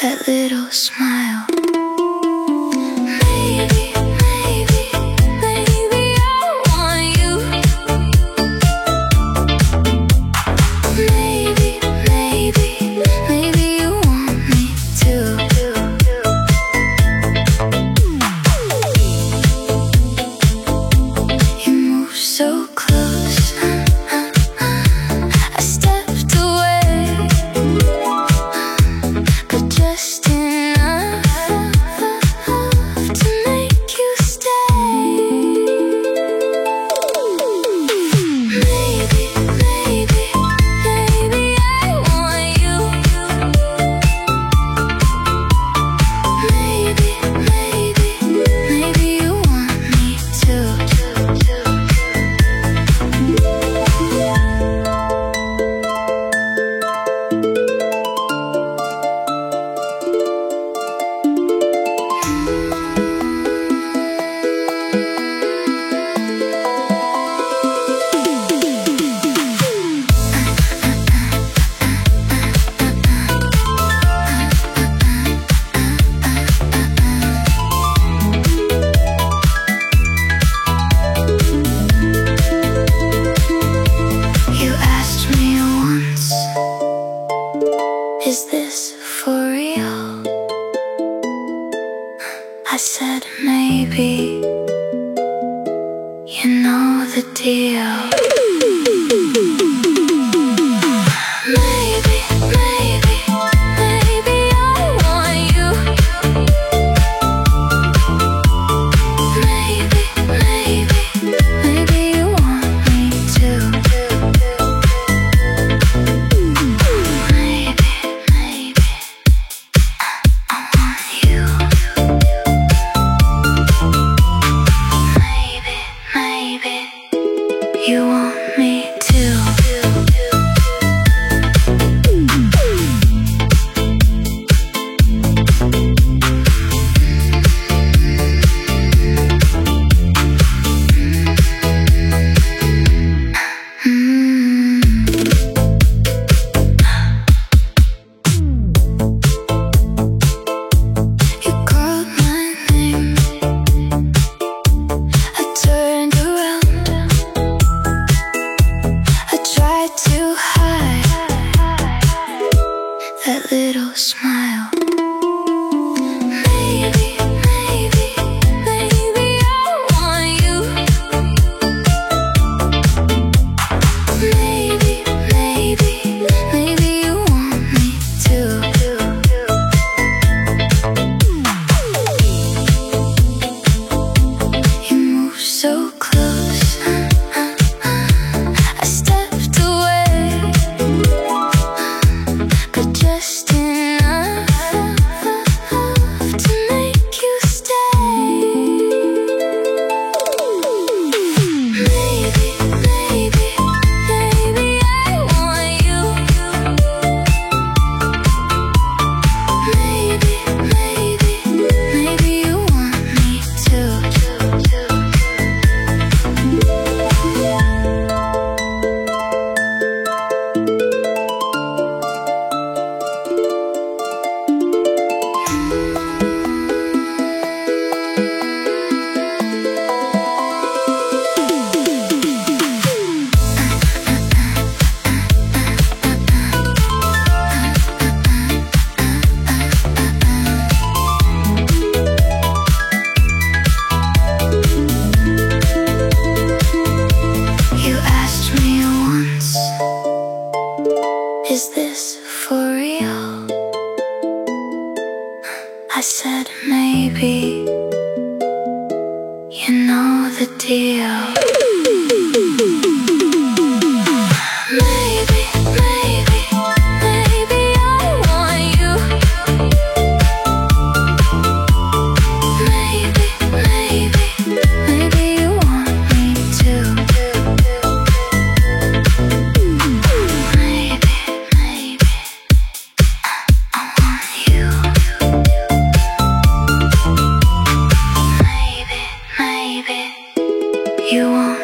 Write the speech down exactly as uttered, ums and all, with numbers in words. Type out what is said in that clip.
that little smile. So close, I stepped away, but just enough to make you stay. Maybe, maybe, maybe I want you. Maybe, maybe, maybe you want me too. Is this for real? I said maybe. You know the deal. Maybe, maybe, maybe I want you. Maybe, maybe, maybe you want me too. You want me too. That little smile. Maybe, maybe, maybe I want you. Maybe, maybe, maybe you want me too. You move so close, I stepped away, but just enough to make you stay. Maybe, maybe, maybe I want you. Maybe, maybe, maybe you want me too. Is this for real? I said maybe. You know the deal. Maybe, maybe, maybe I want you. Maybe, maybe, maybe you want me too. You want